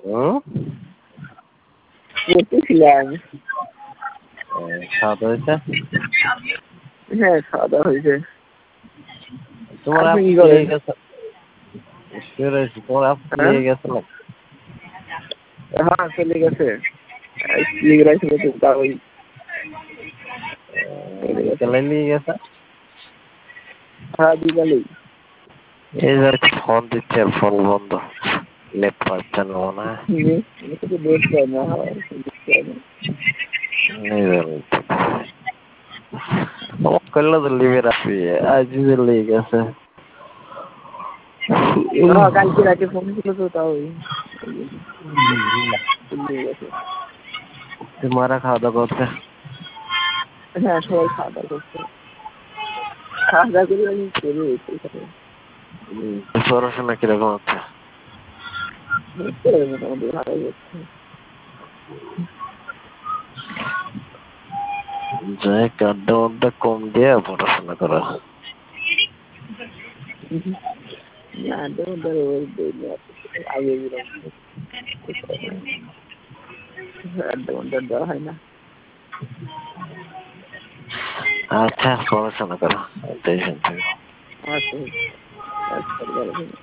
হুম? পড়তেছিলাম। খাওয়া দাওয়া হয়েছে? হ্যাঁ, খাওয়া দাওয়া হয়েছে। তোমার আপনি আপু কি পেয়ে করেন? গেছে। তোমার আপু হ্যাঁ, পেয়ে গেছে না? হ্যাঁ চলে গেছে। লিগ্রাই ছিল তো তাই চলে গেছে। বিকালে নিয়ে গেছে। হ্যাঁ, বিকালেই। এই যে ফোন দিচ্ছে, ফোন বন্ধ, নেট পাচ্ছে না মনে হয়। নেট পায় না, হয় না। করলে তো লিভে রাখবি, আজ লেগে গেছে। হ্যাঁ, কালকে রাতে ফোন ছিল তো তাও চলে গেছে। মারা খাওয়া দাওয়া করছে? হ্যাঁ, সবাই খাওয়া দাওয়া করছে। খাওয়া দাওয়া করে আমি চলে এসেছি। পড়াশোনা কিরকম হচ্ছে? মোটামুটি ভালোই হচ্ছে। যাই আড্ডা মাড্ডা কম দিয়ে পড়াশোনা করা। না, আগে আড্ডা মাড্ডা দেওয়া হয় না। আচ্ছা, পড়াশোনা করো। টেনশন আচ্ছা, আচ্ছা, ভালো থাকবেন।